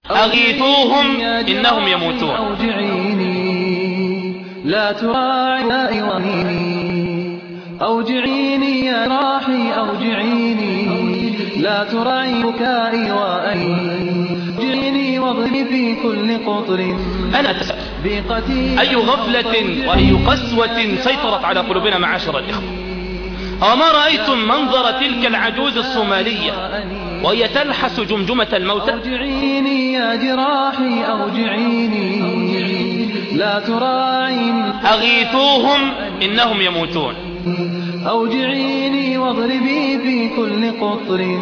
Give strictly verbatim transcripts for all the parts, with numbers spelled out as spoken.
أغيثوهم إنهم يموتون. أوجعيني لا تراعي وهيني، أوجعيني يا راحي أوجعيني لا تراعي بكائي وأني، أوجعيني واضربي في كل قطر. أنا أتسأل أي غفلة وأي قسوة سيطرت على قلوبنا معاشر الإخوة؟ أما رأيتم منظر تلك العجوز الصومالية وهي تلحس جمجمة الموتى؟ أوجعيني يا جراحي أوجعيني لا تراعيني، أغيثوهم إنهم يموتون. أوجعيني واضربي في كل قطر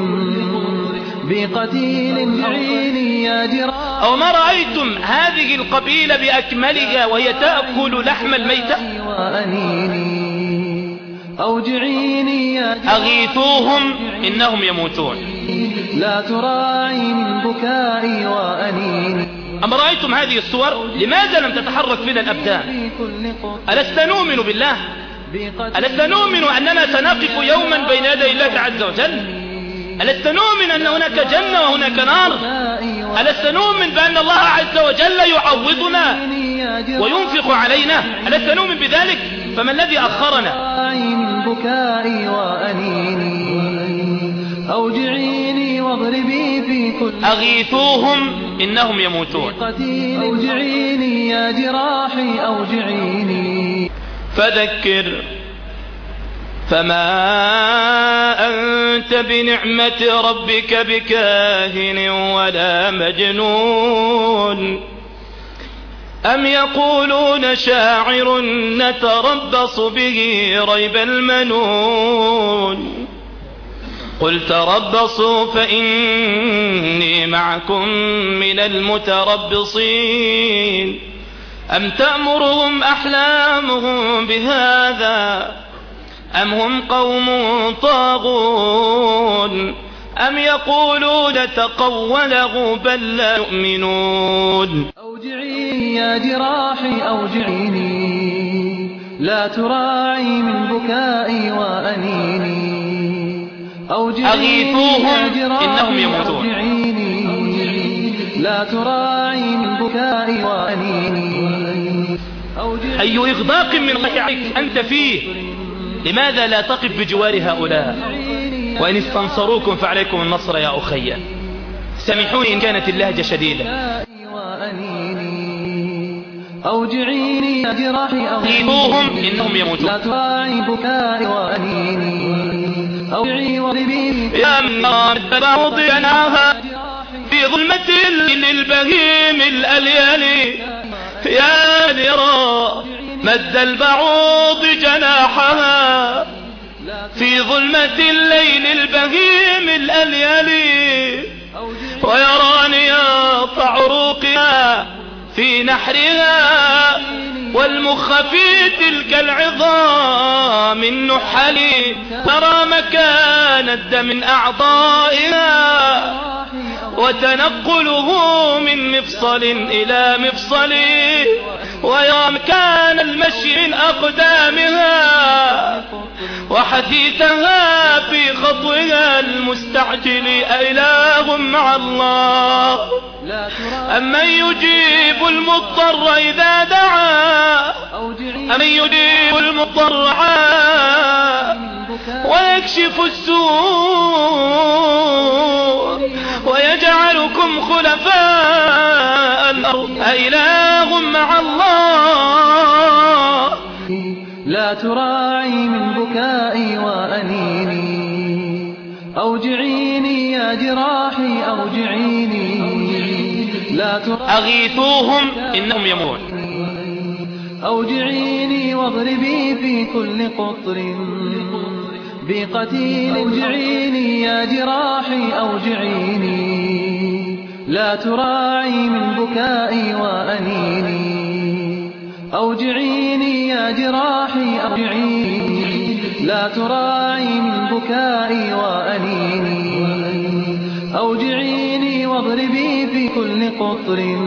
بقتيل عيني يا جراحي. أو ما رأيتم هذه القبيلة بأكملها وهي تأكل لحم الميتة؟ أوجعيني يا أغيثوهم إنهم يموتون. لا تراعي من بكائي وأنيني. أما رأيتم هذه الصور؟ لماذا لم تتحرك فينا الأبدان؟ ألست نؤمن بالله؟ ألست نؤمن أننا سنقف يوما بين يدي الله عز وجل؟ ألست نؤمن أن هناك جنة وهناك نار؟ ألست نؤمن بأن الله عز وجل يعوضنا وينفق علينا؟ ألست نؤمن بذلك؟ فما الذي أخرنا؟ بكائي وأنيني أوجعيني واضربي في كل. أغيثوهم إنهم يموتون. أوجعيني يا جراحي أوجعيني. فذكر فما أنت بنعمة ربك بكاهن ولا مجنون، أم يقولون شاعر نتربص به ريب المنون، قل تربصوا فإني معكم من المتربصين، أم تأمرهم أحلامهم بهذا أم هم قوم طاغون، أم يقولون تقوله بل لا يؤمنون. أوجعيني يا جراحي أوجعيني لا تراعي من بكائي وأنيني، أغيثوهم إنهم يموتون. لا تراعي من بكائي وأنيني. أي إغداق من الله عليك أنت فيه؟ لماذا لا تقف بجوار هؤلاء؟ وإن استنصروكم فعليكم النصر يا أخي. سامحوني إن كانت اللهجة شديدة. أوجعيني يا جراحي أغيثوهم إنهم يموتون. لا تراعي بكائي وأنيني أوجعي وضربي يا من بعوض جناها في ظلمة للبهيم الأليالي، يا لرا مد البعوض جناحها في ظلمة الليل البهيم الأليالي، ويراني يقطع عروقها في نحرها والمخ في تلك العظام النحلي، ترى مكان الدم من أعضائها وتنقله من مفصل إلى مفصل، ويرى مكان المشي من أقدامها وحثيثها في خطوها المستعجل، أإله مع الله أمن يجيب المضطر إذا دعا، أمن يجيب المضطر ويكشف السوء ويجعلكم خلفاء الأرض، أإله مع الله. لا تراعي من بكائي وأنيني أوجعيني يا جراحي أوجعيني لا تراعي. أغيثوهم إنهم يموتون. أوجعيني واضربي في كل قطر بقتيل. أوجعيني يا جراحي أوجعيني لا تراعي من بكائي وأنيني أوجعيني يا جراحي أوجعيني لا تراعي من بكائي وأنيني أوجعيني واضربي في كل قطر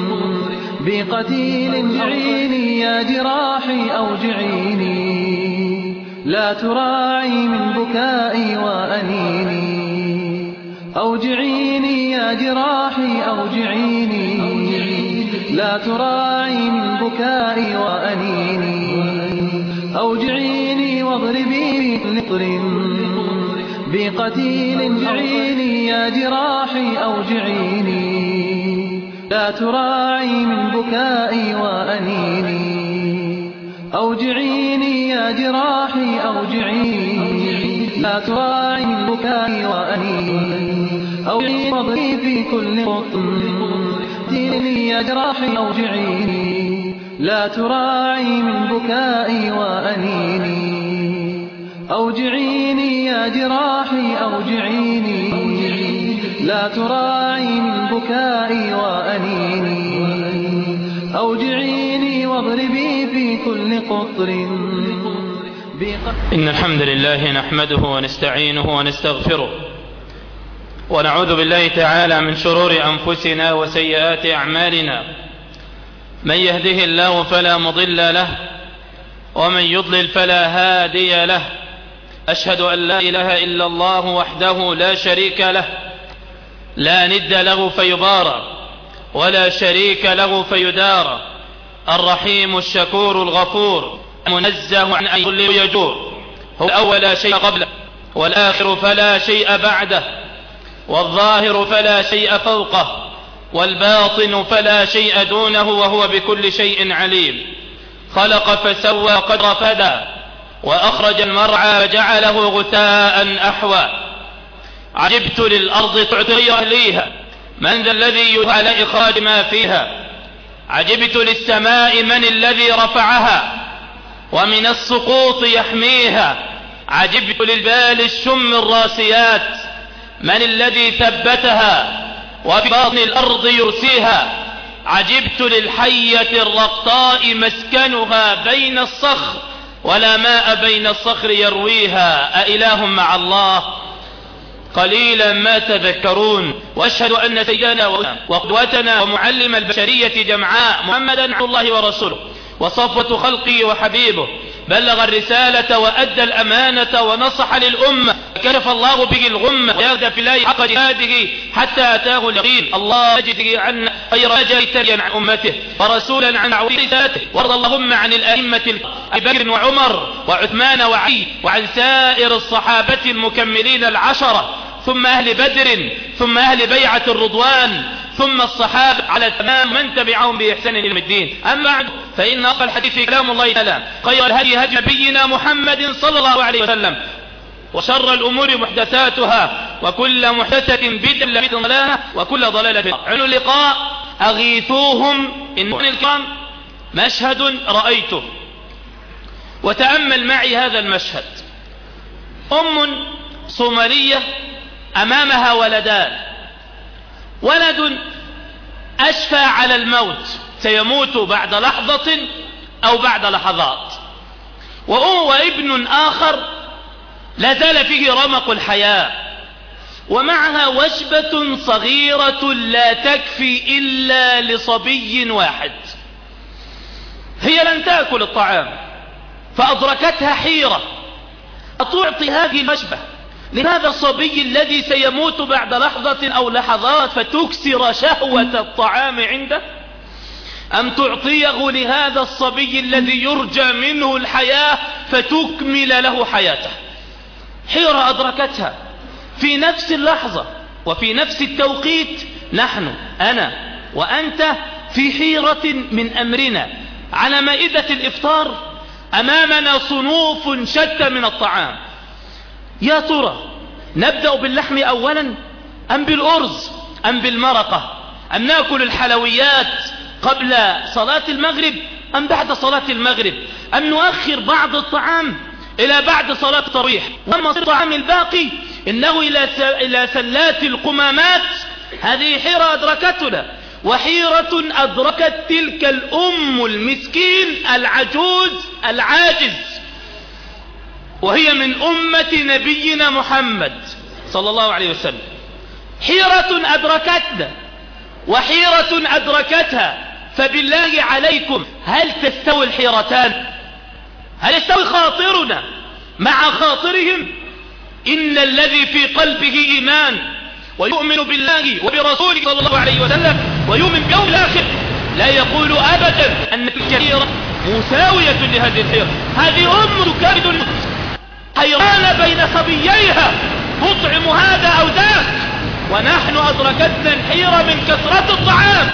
بقتيل. أوجعيني يا جراحي أوجعيني لا تراعي من بكائي وأنيني أوجعيني يا جراحي أوجعيني لا تراعي من بكائي وأنيني أوجعيني واضربي بنطر بقتيل أوجعيني يا جراحي أوجعيني لا تراعي من بكائي وأنيني أوجعيني يا جراحي أوجعيني لا تراعي من بكائي وأنيني أوجعيني واضربي في كل قطن ديني يا جراحي أوجعيني لا تراعي من بكائي وأنيني أوجعيني يا جراحي أوجعيني لا تراعي من بكائي وأنيني أوجعيني واضربي في كل قطر. إن الحمد لله نحمده ونستعينه ونستغفره ونعوذ بالله تعالى من شرور أنفسنا وسيئات أعمالنا. من يهده الله فلا مضل له ومن يضلل فلا هادي له. أشهد أن لا إله إلا الله وحده لا شريك له لا ند له فيبارى ولا شريك له فيدارى. الرحيم الشكور الغفور منزه عن أن كل يجور. هو الأول لا شيء قبله والآخر فلا شيء بعده والظاهر فلا شيء فوقه والباطن فلا شيء دونه وهو بكل شيء عليم. خلق فسوى قدر فدى وأخرج المرعى فجعله غثاء أحوى. عجبت للأرض تعطي أهليها من ذا الذي يدعى على إخراج ما فيها. عجبت للسماء من الذي رفعها ومن السقوط يحميها. عجبت للبال الشم الراسيات من الذي ثبتها وفي باطن الأرض يرسيها. عجبت للحية الرقطاء مسكنها بين الصخر ولا ماء بين الصخر يرويها. أإله مع الله قليلا ما تذكرون. وأشهد أن سيدنا وقدوتنا ومعلم البشرية جمعاء محمدا عبد الله ورسوله وصفوة خلقه وحبيبه بلغ الرسالة وأدى الأمانة ونصح للأمة كشف الله به الغمة ويغدى في الله حق جهاده حتى أتاه اليقين. الله يجزي عنا خير جزاء عن أمته ورسولا عن عويساته. وارض اللهم عن الأئمة أبي بكر وعمر وعثمان وعلي وعن سائر الصحابة المكملين العشرة ثم أهل بدر ثم أهل بيعة الرضوان ثم الصحابة على تمام من تبعهم بإحسان إلى الدين. أما بعد فإن أقل الحديث كلام الله تعالى خير الهدي هدي نبينا محمد صلى الله عليه وسلم وشر الأمور محدثاتها وكل محدثة بدعة ضلالة وكل ضلالة. عنو اللقاء أغيثوهم إن الكرام مشهد رأيته. وتأمل معي هذا المشهد. أم صومالية أمامها ولدان. ولد أشفى على الموت سيموت بعد لحظة أو بعد لحظات وهو ابن آخر لا زال فيه رمق الحياة ومعها وجبة صغيرة لا تكفي إلا لصبي واحد. هي لن تأكل الطعام فأدركتها حيرة أتعطي هذه الوجبة لهذا الصبي الذي سيموت بعد لحظة أو لحظات فتكسر شهوة الطعام عنده أم تعطيه لهذا الصبي الذي يرجى منه الحياة فتكمل له حياته. حيرة أدركتها في نفس اللحظة وفي نفس التوقيت. نحن أنا وأنت في حيرة من أمرنا. على مائدة الإفطار أمامنا صنوف شتى من الطعام. يا ترى نبدأ باللحم أولا أم بالأرز أم بالمرقة أم نأكل الحلويات قبل صلاة المغرب أم بعد صلاة المغرب أم نؤخر بعض الطعام إلى بعد صلاة التراويح وما الطعام الباقي إنه إلى سلات القمامات. هذه حيرة أدركتنا وحيرة أدركت تلك الأم المسكين العجوز العاجز وهي من أمة نبينا محمد صلى الله عليه وسلم. حيرة أدركتنا وحيرة أدركتها. فبالله عليكم هل تستوي الحيرتان؟ هل يستوي خاطرنا مع خاطرهم؟ إن الذي في قلبه إيمان ويؤمن بالله وبرسوله صلى الله عليه وسلم ويؤمن باليوم الآخر لا يقول أبدا أن الكثيرة مساوية لهذه الحيرة. هذه أم تكابد الموت حيران بين صبييها تطعم هذا أو ذاك، ونحن أدركتنا الحيرة من كثرة الطعام.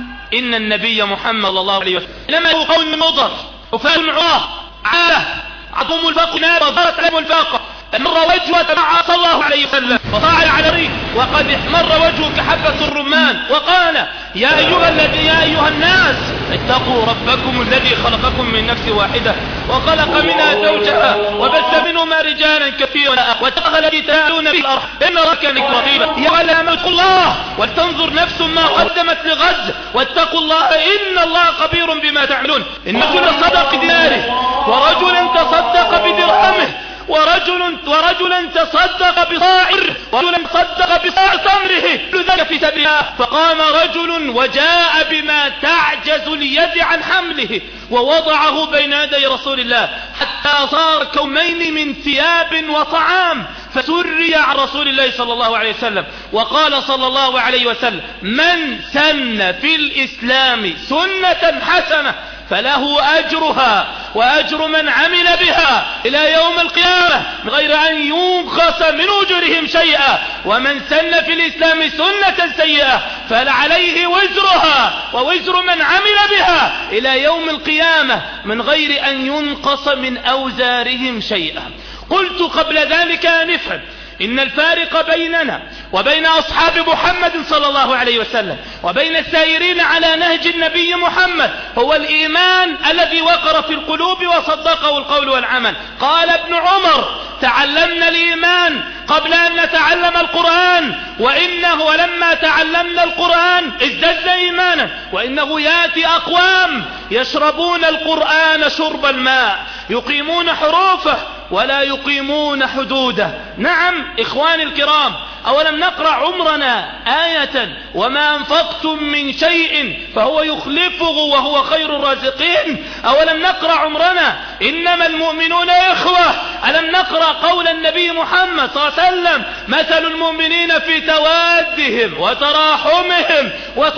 إن النبي محمد صلى الله عليه وسلم لما هو قوم من مضر وفاة عراه عاله عظم الفاقة نار وظهرت لهم الفاقة مر وجهه تبعه صلى الله عليه وسلم وطاع على ريق وقد احمر وجهه كحبة الرمان وقال يا أيها الذي يا أيها الناس اتقوا ربكم الذي خلقكم من نفس واحدة وخلق منها زوجها وبث منهما رجالا كثيرا واتقوا الذي تساءلون به الأرحام إن الله كان بكم رقيبا. يا أيها الناس اتقوا الله ولتنظر نفس ما قدمت لغد واتقوا الله إن الله خبير بما تعملون. إن رجل صدق بديناره ورجل تصدق بدرهمه ورجل ورجل تصدق بصاعر ورجل تصدق بصاع تمره كل ذلك في سبيل الله. فقام رجل وجاء بما تعجز اليد عن حمله ووضعه بين يدي رسول الله حتى صار كومين من ثياب وطعام فسري عن رسول الله صلى الله عليه وسلم وقال صلى الله عليه وسلم من سن في الإسلام سنة حسنة فله أجرها وأجر من عمل بها إلى يوم القيامة من غير أن ينقص من أجرهم شيئا، ومن سن في الإسلام سنة سيئة فلعليه وزرها ووزر من عمل بها إلى يوم القيامة من غير أن ينقص من أوزارهم شيئا. قلت قبل ذلك آنفا إن الفارق بيننا وبين أصحاب محمد صلى الله عليه وسلم وبين السائرين على نهج النبي محمد هو الإيمان الذي وقر في القلوب وصدقه القول والعمل. قال ابن عمر تعلمنا الإيمان قبل أن نتعلم القرآن وإنه ولما تعلمنا القرآن ازددنا إيمانا وإنه يأتي أقوام يشربون القرآن شرب الماء يقيمون حروفه ولا يقيمون حدوده. نعم إخواني الكرام أولم نقرأ عمرنا آية وما أنفقتم من شيء فهو يخلفه وهو خير الرازقين؟ أولم نقرأ عمرنا إنما المؤمنون إخوة؟ ألم نقرأ قول النبي محمد صلى الله عليه وسلم مثل المؤمنين في توادهم وتراحمهم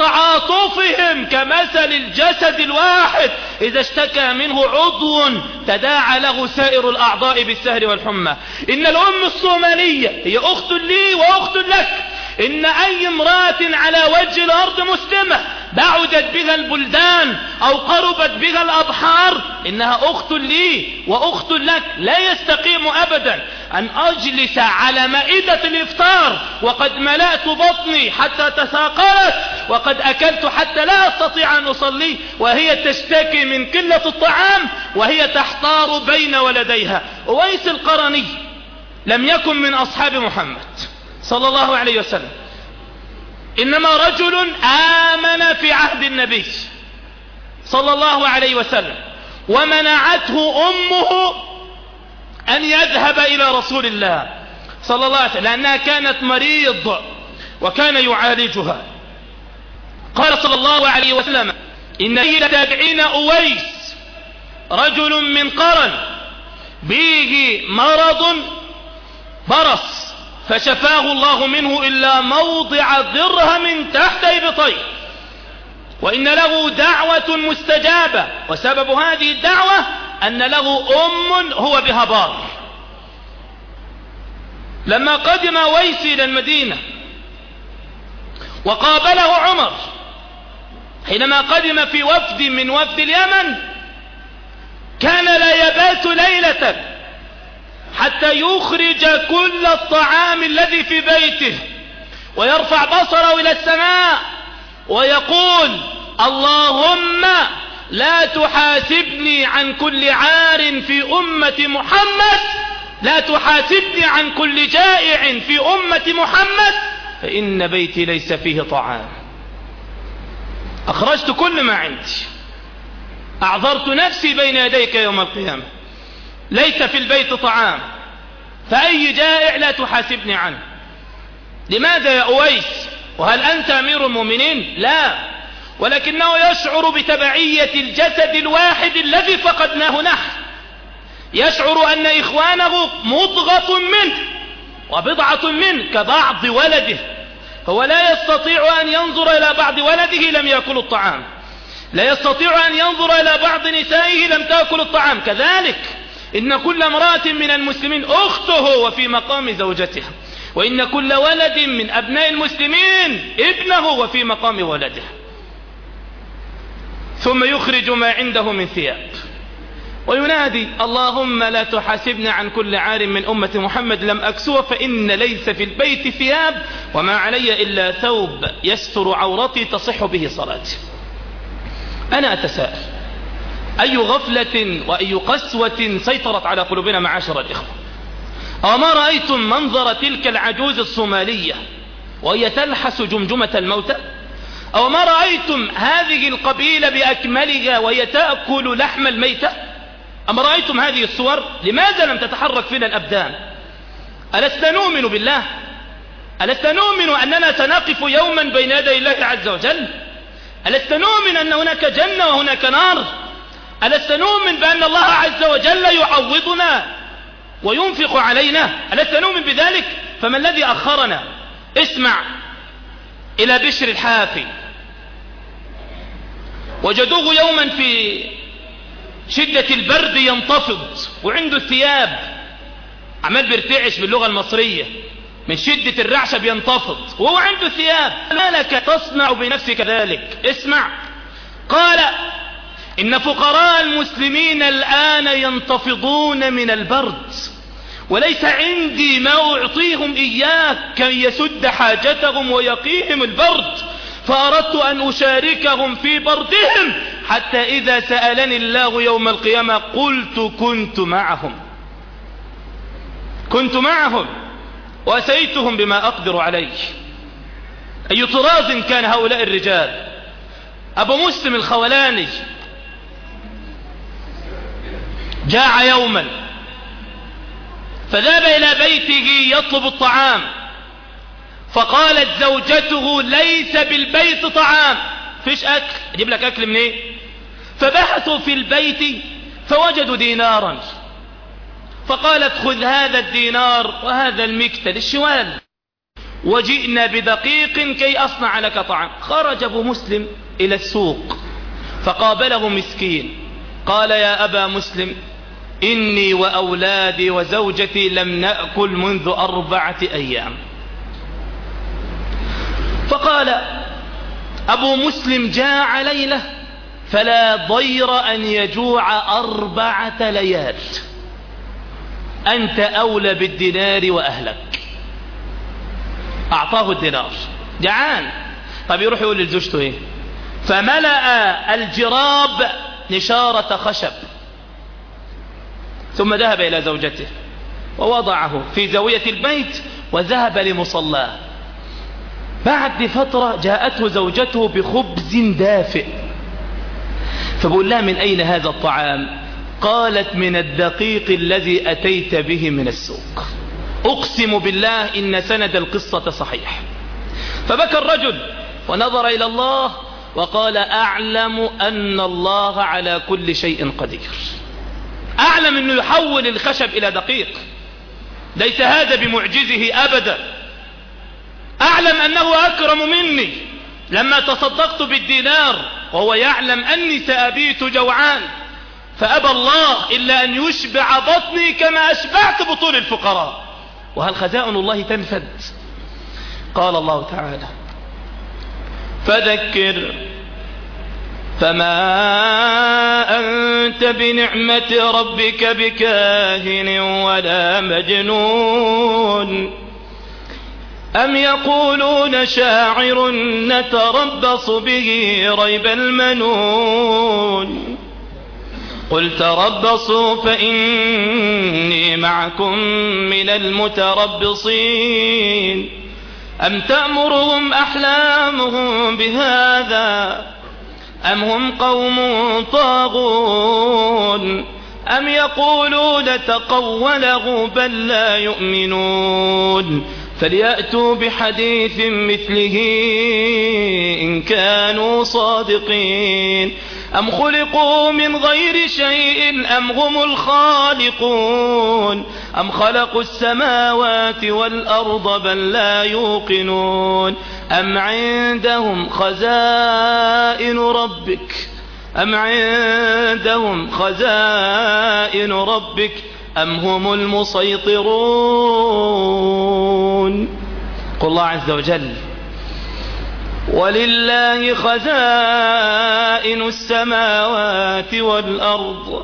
وتعاطفهم كمثل الجسد الواحد إذا اشتكى منه عضو تداعى له سائر الأعضاء بالسهر والحمى. إن الأم الصومالية هي أخت لي وأخت لك. إن أي امرأة على وجه الأرض مسلمة بعدت بها البلدان أو قربت بها الأبحار إنها أخت لي وأخت لك. لا يستقيم أبدا أن أجلس على مائدة الإفطار وقد ملأت بطني حتى تثاقلت وقد أكلت حتى لا أستطيع أن أصلي وهي تشتكي من قلة الطعام وهي تحتار بين ولديها. أويس القرني لم يكن من أصحاب محمد صلى الله عليه وسلم، إنما رجل آمن في عهد النبي صلى الله عليه وسلم ومنعته أمه أن يذهب إلى رسول الله صلى الله عليه وسلم لأنها كانت مريض وكان يعالجها. قال صلى الله عليه وسلم إن إلى تابعين أويس رجل من قرن به مرض برص فشفاه الله منه إلا موضع درهم تحت إبطيه وإن له دعوة مستجابة وسبب هذه الدعوة أن له أم هو بها بار. لما قدم أويس إلى المدينة وقابله عمر حينما قدم في وفد من وفد اليمن كان لا يبات ليلة حتى يخرج كل الطعام الذي في بيته ويرفع بصره إلى السماء ويقول اللهم لا تحاسبني عن كل عار في أمة محمد لا تحاسبني عن كل جائع في أمة محمد فإن بيتي ليس فيه طعام. أخرجت كل ما عندي أعذرت نفسي بين يديك يوم القيامة ليس في البيت طعام فأي جائع لا تحاسبني عنه. لماذا يا أويس؟ وهل أنت أمير المؤمنين؟ لا، ولكنه يشعر بتبعية الجسد الواحد الذي فقدناه نحن. يشعر أن إخوانه مضغة منه وبضعة منه كبعض ولده هو لا يستطيع أن ينظر إلى بعض ولده لم يأكل الطعام، لا يستطيع أن ينظر إلى بعض نسائه لم تأكل الطعام. كذلك إن كل امرأة من المسلمين أخته وفي مقام زوجتها، وإن كل ولد من أبناء المسلمين ابنه وفي مقام ولده. ثم يخرج ما عنده من ثياب وينادي اللهم لا تحاسبنا عن كل عار من أمة محمد لم أكسوه، فإن ليس في البيت ثياب وما علي إلا ثوب يستر عورتي تصح به صلاتي. أنا أتساءل أي غفلة وأي قسوة سيطرت على قلوبنا معاشر الإخوة؟ أما رأيتم منظر تلك العجوز الصومالية وهي تلحس جمجمة الموتى؟ أو ما رأيتم هذه القبيلة بأكملها وهي تأكل لحم الميتة؟ أما رأيتم هذه الصور؟ لماذا لم تتحرك فينا الأبدان؟ ألست نؤمن بالله؟ ألست نؤمن أننا سنقف يوما بين يدي الله عز وجل؟ ألست نؤمن أن هناك جنة وهناك نار؟ ألست نؤمن بأن الله عز وجل يعوضنا وينفق علينا؟ ألست نؤمن بذلك؟ فما الذي أخرنا؟ اسمع إلى بشر الحافي، وجدوه يوما في شدة البرد ينتفض وعنده الثياب عمال بيرتعش باللغة المصرية، من شدة الرعشة بينتفض وهو عنده ثياب. ما لك تصنع بنفسك ذلك؟ اسمع، قال إن فقراء المسلمين الآن ينتفضون من البرد وليس عندي ما أعطيهم إياه كي يسد حاجتهم ويقيهم البرد، فأردت أن أشاركهم في بردهم حتى إذا سألني الله يوم القيامة قلت كنت معهم كنت معهم وأسيتهم بما أقدر عليه. أي طراز كان هؤلاء الرجال؟ أبو مسلم الخولاني جاع يوما فذهب إلى بيته يطلب الطعام، فقالت زوجته ليس بالبيت طعام، فيش أكل، أجيب لك أكل منين؟ إيه؟ فبحثوا في البيت فوجدوا دينارا، فقالت خذ هذا الدينار وهذا المكتل الشوال وجئنا بدقيق كي أصنع لك طعام. خرج أبو مسلم إلى السوق فقابله مسكين قال يا أبا مسلم إني وأولادي وزوجتي لم نأكل منذ أربعة أيام. فقال أبو مسلم جاع ليلة فلا ضير أن يجوع أربعة ليال، أنت أولى بالدينار وأهلك. أعطاه الدينار، جعان، طب يروح يقول لزوجته إيه؟ فملأ الجراب نشارة خشب ثم ذهب إلى زوجته ووضعه في زاوية البيت وذهب لمصلاه. بعد فترة جاءته زوجته بخبز دافئ، فبقول لها من أين هذا الطعام؟ قالت من الدقيق الذي أتيت به من السوق. أقسم بالله إن سند القصة صحيح. فبكى الرجل ونظر إلى الله وقال أعلم أن الله على كل شيء قدير. أعلم أنه يحول الخشب إلى دقيق، ليس هذا بمعجزه أبدا. أعلم أنه أكرم مني لما تصدقت بالدينار وهو يعلم أني سأبيت جوعان، فأبى الله إلا أن يشبع بطني كما أشبعت بطون الفقراء. وهل خزائن الله تنفد؟ قال الله تعالى فذكر فما أنت بنعمة ربك بكاهن ولا مجنون أم يقولون شاعر نتربص به ريب المنون قل تربصوا فإني معكم من المتربصين أم تأمرهم أحلامهم بهذا أم هم قوم طاغون أم يقولون تقوله بل لا يؤمنون فليأتوا بحديث مثله إن كانوا صادقين أم خلقوا من غير شيء أم هم الخالقون أم خلقوا السماوات والأرض بل لا يوقنون أم عندهم خزائن ربك أم عندهم خزائن ربك أم هم المسيطرون. قل الله عز وجل ولله خزائن السماوات والأرض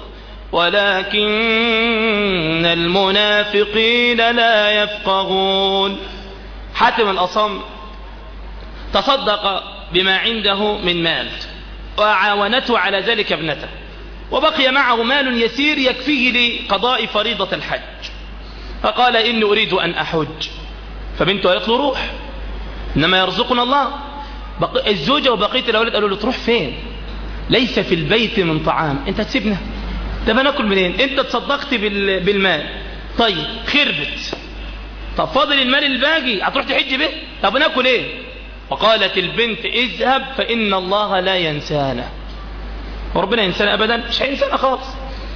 ولكن المنافقين لا يفقهون. حاتم الأصم تصدق بما عنده من مال وعاونته على ذلك ابنته، وبقي معه مال يسير يكفيه لقضاء فريضة الحج، فقال إني أريد أن أحج. فبنته قالت له روح، إنما يرزقنا الله. بق... الزوجة وبقية الأولاد قالوا له تروح فين؟ ليس في البيت من طعام، أنت تسيبنا؟ ده بناكل منين؟ أنت تصدقت بال... بالمال، طيب خربت، طب فاضل المال الباقي هتروح تحج به؟ طب ناكل ايه؟ وقالت البنت اذهب فإن الله لا ينسانا. وربنا ينسانا أبدا؟ مش هينسانا خالص.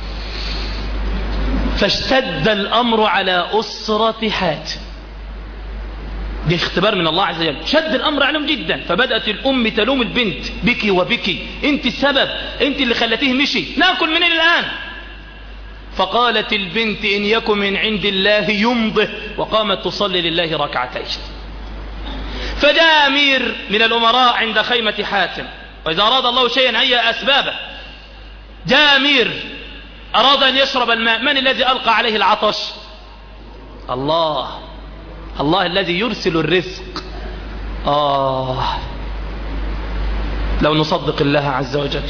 فاشتد الأمر على أسرة حاتم، دي اختبار من الله عز وجل، شد الأمر عليهم جدا. فبدأت الأم تلوم البنت، بكي وبكي، انت السبب، انت اللي خلتيه مشي، ناكل منين الآن؟ فقالت البنت إن يكن من عند الله يمضه، وقامت تصلي لله ركعتين. فجاء أمير من الأمراء عند خيمة حاتم، وإذا أراد الله شيئا هيأ أسبابه. جاء أمير أراد أن يشرب الماء، من الذي ألقى عليه العطش؟ الله، الله الذي يرسل الرزق. آه لو نصدق الله عز وجل.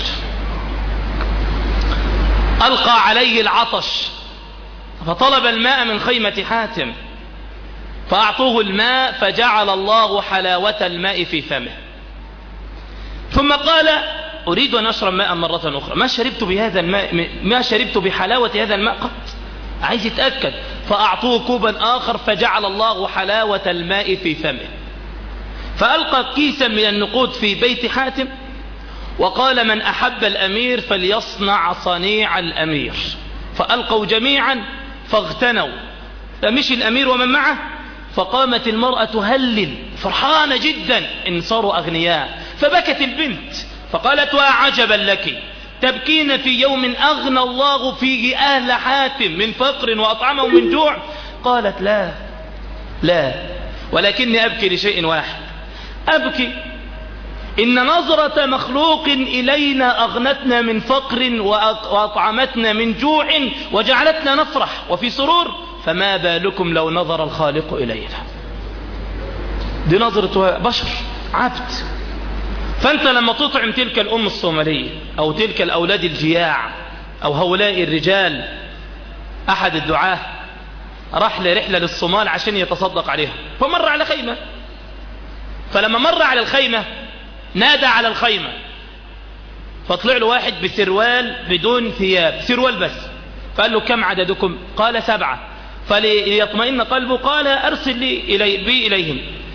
ألقى عليه العطش فطلب الماء من خيمة حاتم، فأعطوه الماء فجعل الله حلاوة الماء في فمه، ثم قال أريد أن أشرب ماء مرة أخرى، ما شربت بهذا الماء، ما شربت بحلاوة هذا الماء قط، عايز يتأكد. فأعطوه كوبا آخر فجعل الله حلاوة الماء في فمه. فألقى كيسا من النقود في بيت حاتم وقال من أحب الأمير فليصنع صنيع الأمير. فألقوا جميعا فاغتنوا، فمشي الأمير ومن معه. فقامت المرأة تهلل فرحانة جدا إن صاروا أغنياء، فبكت البنت فقالت وعجبا لك تبكين في يوم أغنى الله فيه أهل حاتم من فقر وأطعمهم من جوع؟ قالت لا لا، ولكني أبكي لشيء واحد، أبكي إن نظرة مخلوق إلينا أغنتنا من فقر وأطعمتنا من جوع وجعلتنا نفرح وفي سرور، فما بالكم لو نظر الخالق إلينا. دي نظرة بشر عبد. فأنت لما تطعم تلك الأم الصومالية أو تلك الأولاد الجياع أو هؤلاء الرجال، أحد الدعاة راح لرحلة للصومال عشان يتصدق عليها، فمر على خيمة، فلما مر على الخيمة نادى على الخيمة، فطلع له واحد بسروال بدون ثياب، سروال بس، فقال له كم عددكم؟ قال سبعة. فليطمئن قلبه قال أرسل لي إلي بي إليهم.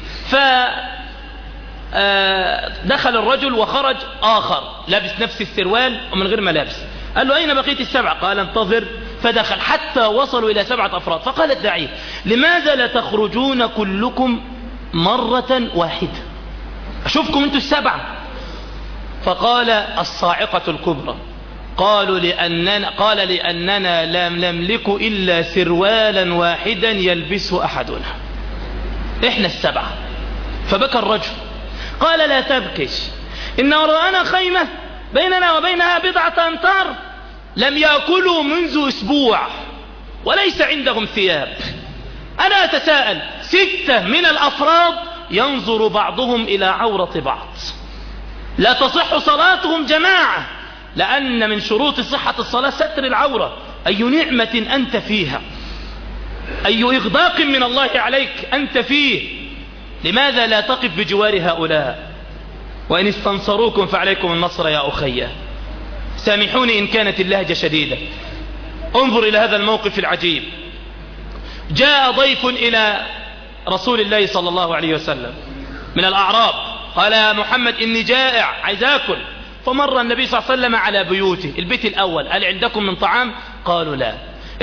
فدخل الرجل وخرج آخر لابس نفس السروال ومن غير ملابس، قال له أين بقيت السبعة؟ قال انتظر. فدخل حتى وصلوا إلى سبعة أفراد، فقال الداعية لماذا لا تخرجون كلكم مرة واحدة أشوفكم أنتوا السبعة؟ فقال الصاعقة الكبرى، قالوا لأننا قال لأننا لم نملك إلا سروالا واحدا يلبسه أحدنا، إحنا السبعة. فبكى الرجل قال لا تبكش، إن وراءنا خيمة بيننا وبينها بضعة أمتار لم يأكلوا منذ أسبوع وليس عندهم ثياب. أنا أتساءل، ستة من الأفراد ينظر بعضهم إلى عورة بعض، لا تصح صلاتهم جماعة، لأن من شروط صحة الصلاة ستر العورة. أي نعمة أنت فيها، أي إغداق من الله عليك أنت فيه، لماذا لا تقف بجوار هؤلاء؟ وإن استنصروكم فعليكم النصر يا أخي. سامحوني إن كانت اللهجة شديدة. انظر إلى هذا الموقف العجيب. جاء ضيف إلى رسول الله صلى الله عليه وسلم من الأعراب، قال يا محمد إني جائع عايز آكل. فمر النبي صلى الله عليه وسلم على بيوته، البيت الأول، هل عندكم من طعام؟ قالوا لا.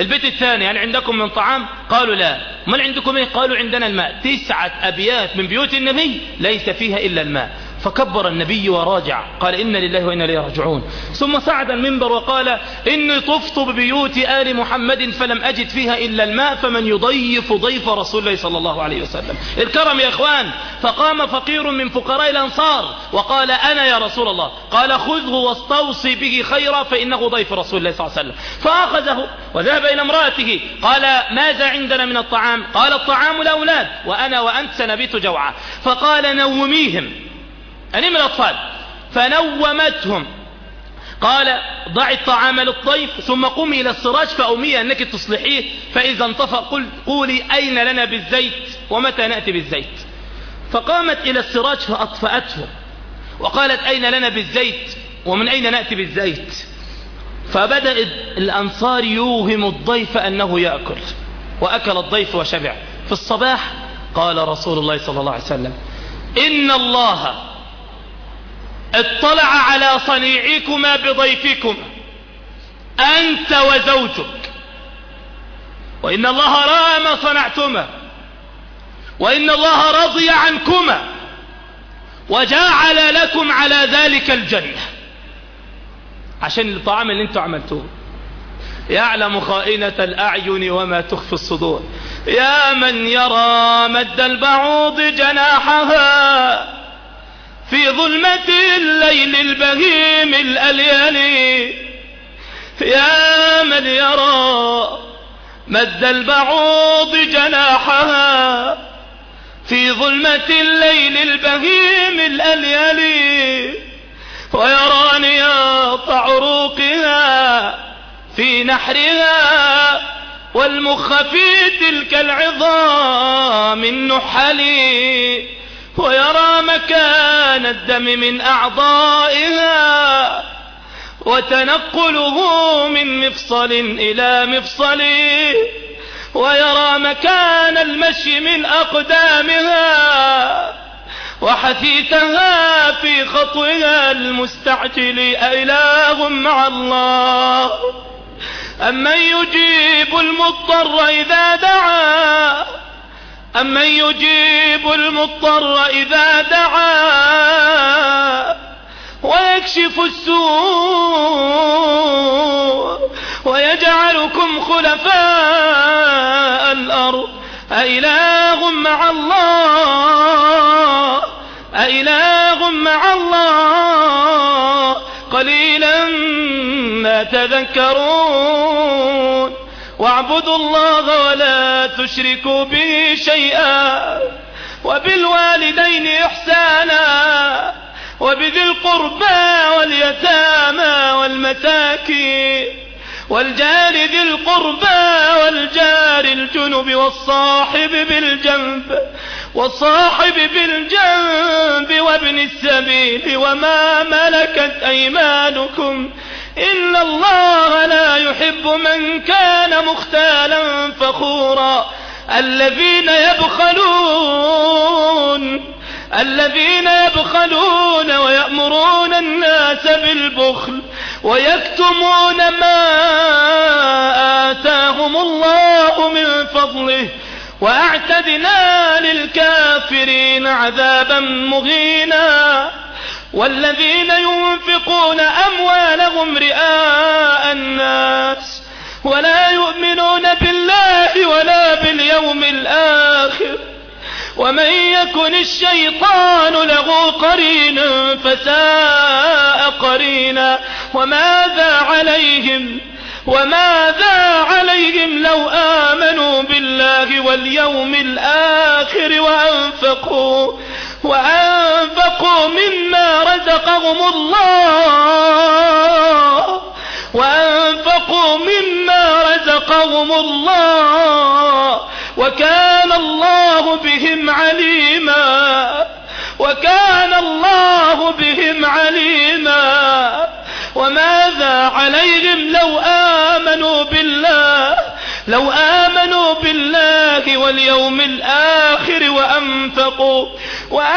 البيت الثاني هل عندكم من طعام؟ قالوا لا. من عندكم ايه؟ قالوا عندنا الماء. تسعة أبيات من بيوت النبي ليس فيها إلا الماء. فكبر النبي وراجع قال إن لله وإنا إليه راجعون. ثم صعد المنبر وقال إني طفت ببيوت آل محمد فلم أجد فيها إلا الماء فمن يضيف ضيف رسول الله صلى الله عليه وسلم. الكرم يا إخوان. فقام فقير من فقراء الأنصار وقال أنا يا رسول الله. قال خذه واستوصي به خيرا فإنه ضيف رسول الله صلى الله عليه وسلم. فأخذه وذهب إلى امرأته قال ماذا عندنا من الطعام؟ قال الطعام الأولاد وأنا وأنت سنبيت جوعا. فقال نوميهم أني من الأطفال. فنومتهم. قال ضع الطعام للضيف ثم قومي إلى السراج فأمي أنك تصلحيه فإذا انطفأ قل قولي أين لنا بالزيت ومتى نأتي بالزيت. فقامت إلى السراج فأطفأته وقالت أين لنا بالزيت ومن أين نأتي بالزيت. فبدأ الأنصار يوهم الضيف أنه يأكل وأكل الضيف وشبع. في الصباح قال رسول الله صلى الله عليه وسلم إن الله اطلع على صنيعكما بضيفكما أنت وزوجك وإن الله رأى ما صنعتما وإن الله رضي عنكما وجعل لكم على ذلك الجنة. عشان الطعام اللي انتوا عملتوه يعلم خائنة الأعين وما تخفي الصدور. يا من يرى مد البعوض جناحها في ظلمة الليل البهيم الأليل. يا من يرى مد البعوض جناحها في ظلمة الليل البهيم الأليل ويرى نياط عروقها في نحرها والمخ في تلك العظام النحلي ويرى مكان الدم من أعضائها وتنقله من مفصل إلى مفصل ويرى مكان المشي من أقدامها وحثيثها في خطوها المستعجل أإله مع الله أمن يجيب المضطر إذا دعا أمن يجيب المضطر إذا دعا ويكشف السوء ويجعلكم خلفاء الأرض أإله مع الله أإله مع الله قليلا ما تذكرون. واعبدوا الله ولا تشركوا به شيئا وبالوالدين إحسانا وبذي القربى واليتامى والمساكين والجار ذي القربى والجار الجنب والصاحب بالجنب والصاحب بالجنب وابن السبيل وما ملكت أيمانكم إن الله لا يحب من كان مختالا فخورا. الذين يبخلون الذين يبخلون ويأمرون الناس بالبخل ويكتمون ما آتاهم الله من فضله وأعتدنا للكافرين عذابا مهينا. والذين ينفقون أموالهم رئاء الناس ولا يؤمنون بالله ولا باليوم الآخر ومن يكن الشيطان له قرينا فساء قرينا. وماذا عليهم وماذا عليهم لو آمنوا بالله واليوم الآخر وأنفقوا وأنفقوا مما رزقهم الله وأنفقوا مما رزقهم الله وكان الله بهم عليما وكان الله بهم عليما. وماذا عليهم لو آمنوا بالله لو آمنوا بالله واليوم الآخر وأنفقوا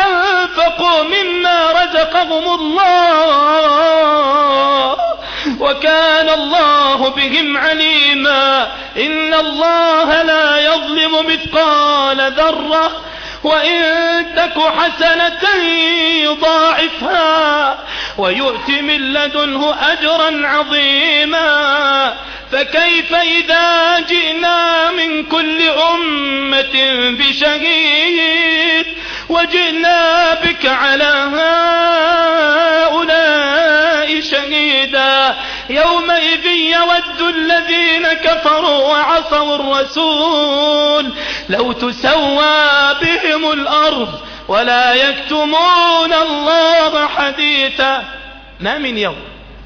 وأنفقوا مما رزقهم الله وكان الله بهم عليما إن الله لا يظلم مثقال ذرة وإن تك حسنة يضاعفها ويؤت من لدنه أجرا عظيما فكيف إذا جئنا من كل أمة بشهيد وجئنا بك على هؤلاء شهيدا يومئذ يود الذين كفروا وعصوا الرسول لو تسوى بهم الأرض ولا يكتمون الله حديثا ما من يوم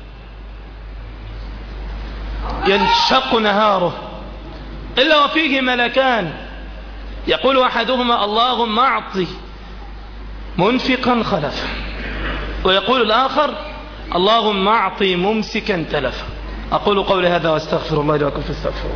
ينشق نهاره إلا وفيه ملكان يقول أحدهما اللهم أعطي منفقا خلفا ويقول الآخر اللهم أعطي ممسكا تلفا. أقول قولي هذا واستغفر الله لي ولكم فاستغفروه.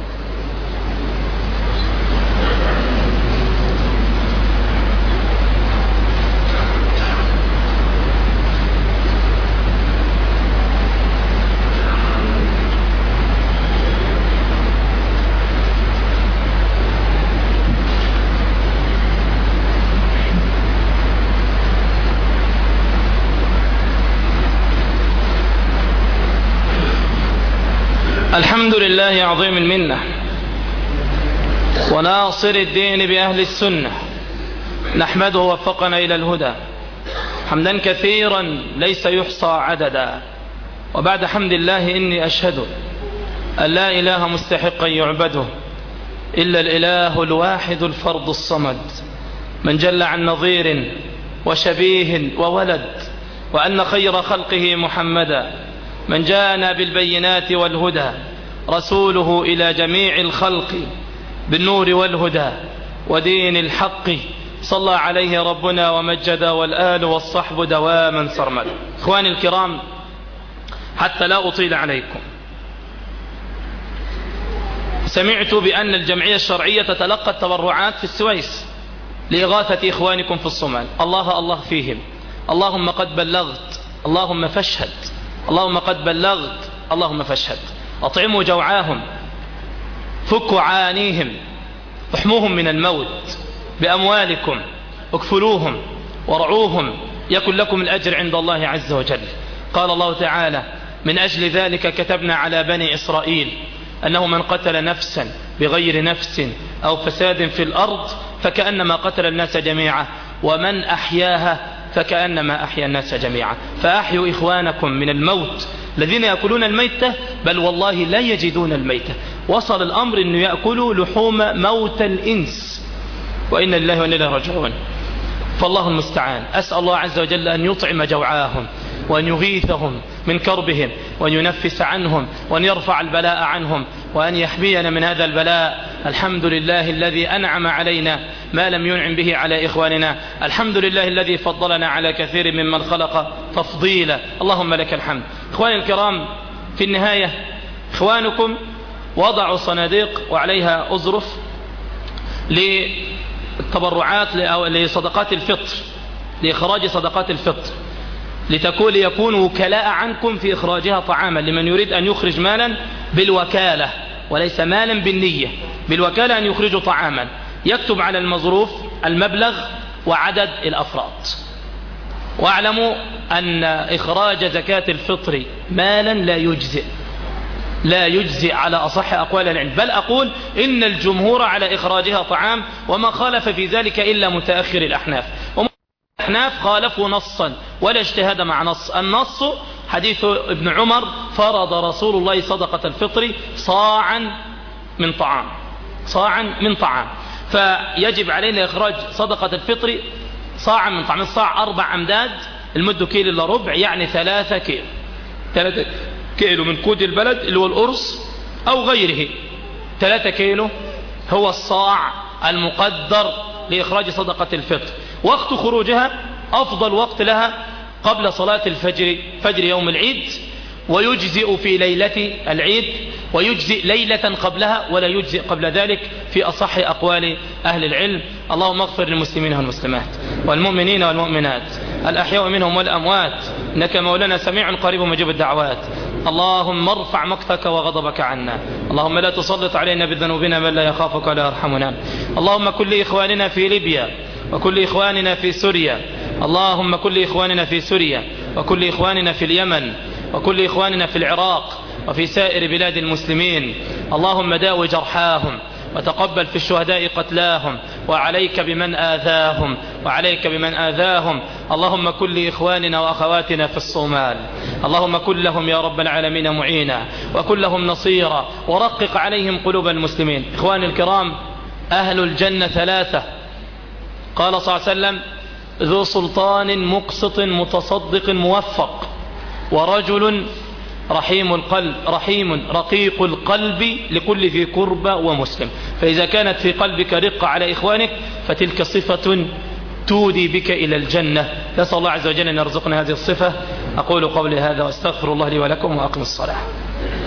الحمد لله عظيم المنة وناصر الدين بأهل السنة نحمده وفقنا إلى الهدى حمدا كثيرا ليس يحصى عددا وبعد حمد الله إني أشهد أن لا إله مستحقا يعبده إلا الإله الواحد الفرد الصمد من جل عن نظير وشبيه وولد وأن خير خلقه محمدا من جاءنا بالبينات والهدى رسوله إلى جميع الخلق بالنور والهدى ودين الحق صلى عليه ربنا ومجد والآل والصحب دواما سرمدا. إخواني الكرام حتى لا أطيل عليكم سمعت بأن الجمعية الشرعية تتلقى التبرعات في السويس لإغاثة إخوانكم في الصومال. الله الله فيهم اللهم قد بلغت اللهم فاشهد اللهم قد بلغت اللهم فاشهد. أطعموا جوعاهم فكوا عانيهم احموهم من الموت بأموالكم اكفلوهم ورعوهم يكن لكم الأجر عند الله عز وجل. قال الله تعالى من أجل ذلك كتبنا على بني إسرائيل أنه من قتل نفسا بغير نفس أو فساد في الأرض فكأنما قتل الناس جميعا ومن أحياها فكأنما أحيا الناس جميعا. فأحيوا إخوانكم من الموت الذين يأكلون الميتة بل والله لا يجدون الميتة. وصل الأمر أنه يأكلوا لحوم موت الإنس وإن لله وإن إليه راجعون. فالله المستعان. أسأل الله عز وجل أن يطعم جوعاهم وأن يغيثهم من كربهم وأن ينفس عنهم وأن يرفع البلاء عنهم وأن يحمينا من هذا البلاء. الحمد لله الذي أنعم علينا ما لم ينعم به على إخواننا. الحمد لله الذي فضلنا على كثير ممن خلق تفضيلا. اللهم لك الحمد. إخواني الكرام في النهاية إخوانكم وضعوا صناديق وعليها أزرف للتبرعات لصدقات الفطر لإخراج صدقات الفطر لتكون ليكون وكلاء عنكم في إخراجها طعاما لمن يريد أن يخرج مالا بالوكالة وليس مالا بالنية. بالوكالة أن يخرجوا طعاما يكتب على المظروف المبلغ وعدد الأفراد. واعلموا أن إخراج زكاة الفطر مالا لا يجزئ لا يجزئ على أصح أقوال العلم بل أقول إن الجمهور على إخراجها طعام وما خالف في ذلك إلا متأخر الأحناف. الأحناف خالفوا نصا ولا اجتهاد مع نص. النص حديث ابن عمر فرض رسول الله صدقة الفطر صاعا من طعام صاعا من طعام فيجب علينا إخراج صدقة الفطر صاعا من طعام. الصاع أربع أمداد المد كيلو إلا ربع يعني ثلاثة كيلو ثلاثة كيلو من كود البلد اللي هو الأرز أو غيره. ثلاثة كيلو هو الصاع المقدر لإخراج صدقة الفطر. وقت خروجها أفضل وقت لها قبل صلاة الفجر فجر يوم العيد ويجزئ في ليلة العيد ويجزئ ليلة قبلها ولا يجزئ قبل ذلك في أصح أقوال أهل العلم. اللهم اغفر للمسلمين والمسلمات والمؤمنين والمؤمنات الأحياء منهم والأموات إنك مولانا سميع قريب مجيب الدعوات. اللهم ارفع مقتك وغضبك عنا. اللهم لا تسلط علينا بذنوبنا من لا يخافك ولا يرحمنا. اللهم كن لإخواننا في ليبيا وكل إخواننا في سوريا. اللهم كن لإخواننا في سوريا وكل إخواننا في اليمن وكل إخواننا في العراق وفي سائر بلاد المسلمين. اللهم داوي جرحاهم وتقبل في الشهداء قتلاهم، وعليك بمن آذاهم وعليك بمن آذاهم. اللهم كن لإخواننا وأخواتنا في الصومال، اللهم كن لهم يا رب العالمين معينا وكن لهم نصيرا، ورقق عليهم قلوب المسلمين. إخواني الكرام، أهل الجنة ثلاثة، قال صلى الله عليه وسلم: ذو سلطان مقسط متصدق موفق، ورجل رحيم القلب رحيم رقيق القلب لكل ذي قربى ومسلم. فإذا كانت في قلبك رقة على إخوانك فتلك صفة تودي بك إلى الجنة. نسأل الله عز وجل أن يرزقنا هذه الصفة. أقول قولي هذا واستغفر الله لي ولكم وأقم الصلاة.